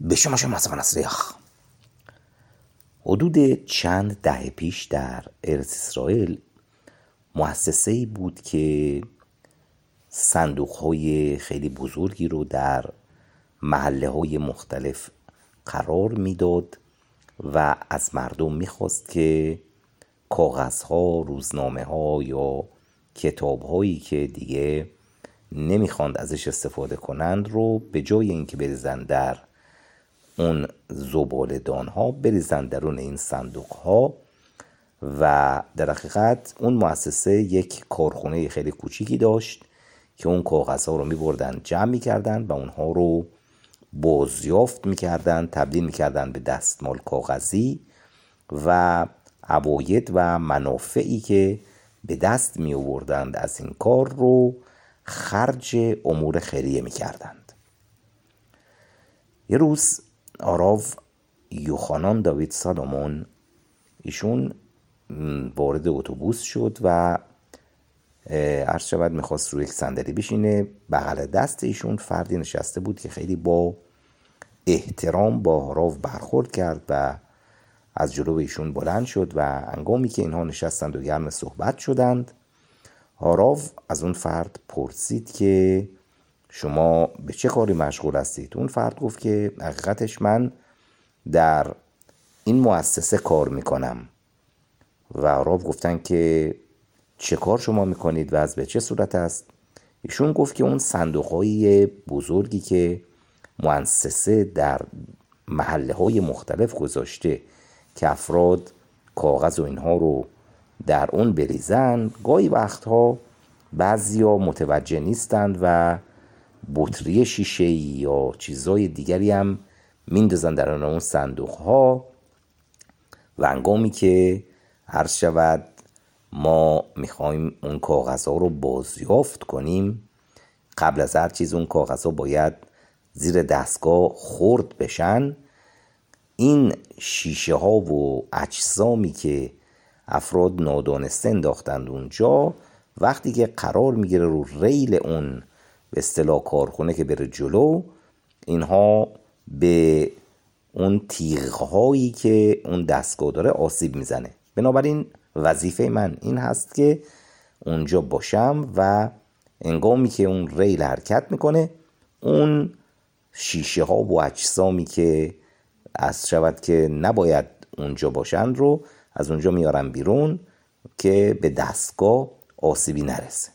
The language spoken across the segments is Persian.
בשما مسریח. حدود چند دهه پیش در ارض اسرائیل مؤسسه‌ای بود که صندوق‌های خیلی بزرگی رو در محله‌های مختلف قرار میداد و از مردم میخواست که کاغذها، روزنامه‌ها یا کتاب‌هایی که دیگه نمیخواند ازش استفاده کنند رو به جای اینکه بریزن در اون زباله‌دان‌ها بریزن درون این صندوق‌ها. و در حقیقت اون مؤسسه یک کارخونه خیلی کوچیکی داشت که اون کاغذها رو میبردن جمع میکردن و اونها رو بازیافت میکردن، تبدیل میکردن به دستمال کاغذی و عواید و منافعی که به دست می آوردند از این کار رو خرج امور خیریه میکردند. یه روز آراو یوحانان داوید سالمون ایشون وارد اتوبوس شد و عرض شود میخواست روی یک صندلی بشینه. بغل دست ایشون فردی نشسته بود که خیلی با احترام با آراو برخورد کرد و از جلو ایشون بلند شد و هنگامی که اینها نشستند و گرم صحبت شدند، آراو از اون فرد پرسید که شما به چه کاری مشغول هستید؟ اون فرد گفت که حقیقتش من در این مؤسسه کار میکنم. و آراو گفتن که چه کار شما میکنید و از به چه صورت است؟ ایشون گفت که اون صندوقهای بزرگی که مؤسسه در محله های مختلف گذاشته که افراد کاغذ و اینها رو در اون بریزن، گاهی وقتها بعضیا متوجه نیستند و بطری شیشه‌ای یا چیزای دیگری هم میندازن در اون صندوق ها و هنگامی که عرض شود ما میخوایم اون کاغذ ها رو بازیافت کنیم، قبل از هر چیز اون کاغذ ها باید زیر دستگاه خرد بشن. این شیشه ها و اجسامی که افراد نادانسته انداختند اونجا، وقتی که قرار میگیره رو ریل اون به اصطلاح کارخونه که بره جلو، اینها به اون تیغهایی که اون دستگاه داره آسیب میزنه. بنابراین وظیفه من این هست که اونجا باشم و هنگامی که اون ریل حرکت میکنه اون شیشه ها و اجسامی که از شود که نباید اونجا باشند رو از اونجا میارم بیرون که به دستگاه آسیبی نرسه.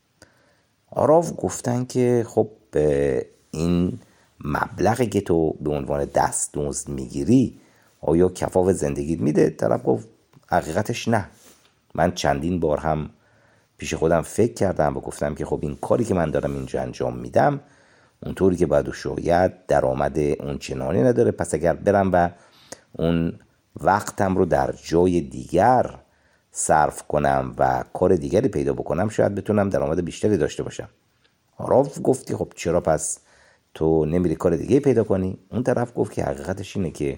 آراو گفتن که خب این مبلغی که تو به عنوان دستمزد میگیری آیا کفاف زندگیت میده؟ طرف گفت حقیقتش نه. من چندین بار هم پیش خودم فکر کردم و گفتم که خب این کاری که من دارم اینجا انجام میدم اونطوری که باید و شاید درآمد اون چنانی نداره، پس اگر برم و اون وقتم رو در جای دیگر صرف کنم و کار دیگری پیدا بکنم شاید بتونم درآمد بیشتری داشته باشم. آراو گفت که خب چرا پس تو نمیری کار دیگه پیدا کنی؟ اون طرف گفت که حقیقتش اینه که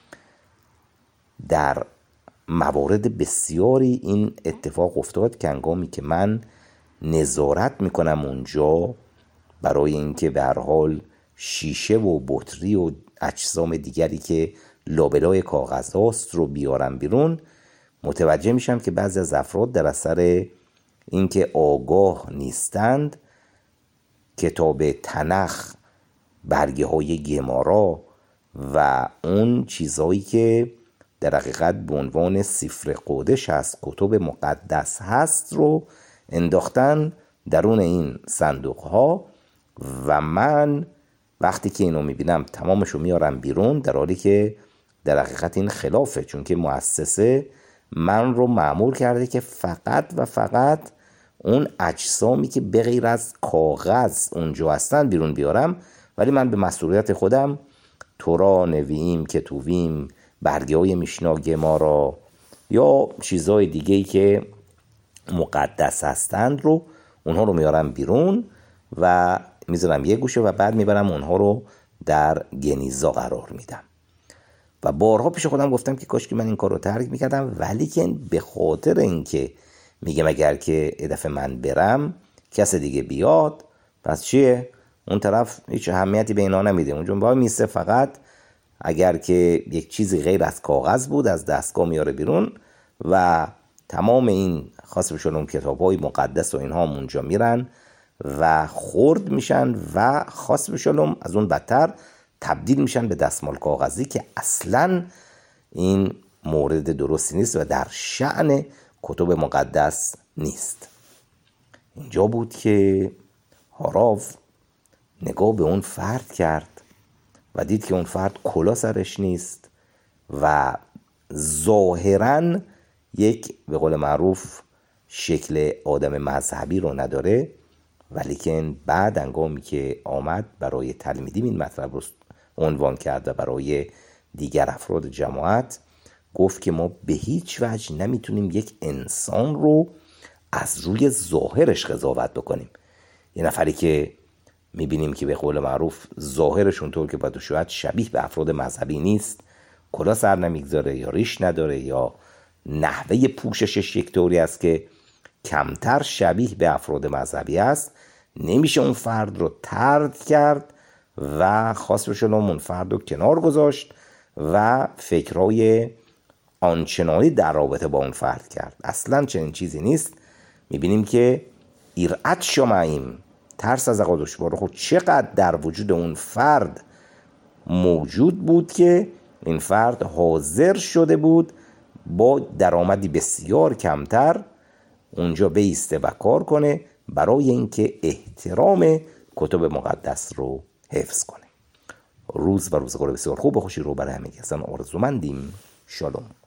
در موارد بسیاری این اتفاق افتاد که هنگامی که من نظارت میکنم اونجا برای اینکه به هر حال شیشه و بطری و اجسام دیگری که لابلای کاغذ هاست رو بیارم بیرون، متوجه میشم که بعضی از افراد در اثر اینکه آگاه نیستند کتاب تنخ، برگه های گمارا و اون چیزهایی که در حقیقت به عنوان سفر قدس هست، کتب مقدس هست رو انداختن درون این صندوق ها و من وقتی که اینو میبینم تمامشو میارم بیرون، در حالی که در حقیقت این خلافه، چون که مؤسسه من رو مأمور کرده که فقط و فقط اون اجسامی که بغیر از کاغذ اونجا هستن بیرون بیارم، ولی من به مسئولیت خودم تورا، نوییم، کتوبیم، برگه های میشنا، گمارا یا چیزهای دیگه‌ای که مقدس هستند رو اونها رو میارم بیرون و میذارم یه گوشه و بعد میبرم اونها رو در گنیزا قرار میدم. و بارها پیش خودم گفتم که کاش که من این کار رو ترک میکردم، ولی که به خاطر اینکه میگم اگر که یه دفعه من برم کس دیگه بیاد پس چیه؟ اون طرف هیچ اهمیتی به اینا نمیده، اونجا باید میسته فقط اگر که یک چیزی غیر از کاغذ بود از دستگاه میاره بیرون و تمام این خاص به شلوم کتاب‌های مقدس و اینها اونجا میرن و خرد میشن و خاص به شلوم از اون بدتر تبدیل میشن به دستمال کاغذی که اصلاً این مورد درستی نیست و در شأن کتب مقدس نیست. اینجا بود که هاراو نگاه به اون فرد کرد و دید که اون فرد کلاه سرش نیست و ظاهراً یک به قول معروف شکل آدم مذهبی رو نداره، ولیکن بعد هنگامی که آمد برای تلمیدیم این مطلب رو عنوان کرد و برای دیگر افراد جماعت گفت که ما به هیچ وجه نمیتونیم یک انسان رو از روی ظاهرش قضاوت بکنیم. یه نفری که میبینیم که به قول معروف ظاهرش اونطور که باید شاید شبیه به افراد مذهبی نیست، کلاه سر نمیگذاره یا ریش نداره یا نحوه پوششش یک طوری است که کمتر شبیه به افراد مذهبی است، نمیشه اون فرد رو طرد کرد و خاص بشه اون فرد رو کنار گذاشت و فکرهای آنچنانی در رابطه با اون فرد کرد. اصلا چنین چیزی نیست. میبینیم که ایرعت شمعیم، ترس از عقاب دشوار خود چقدر در وجود اون فرد موجود بود که این فرد حاضر شده بود با درآمدی بسیار کمتر اونجا بیسته و کار کنه برای اینکه احترام کتب مقدس رو حفظ کنه. روز و روزگار بسیار خوب و خوشی رو برای همه کسان آرزومندیم. شالوم.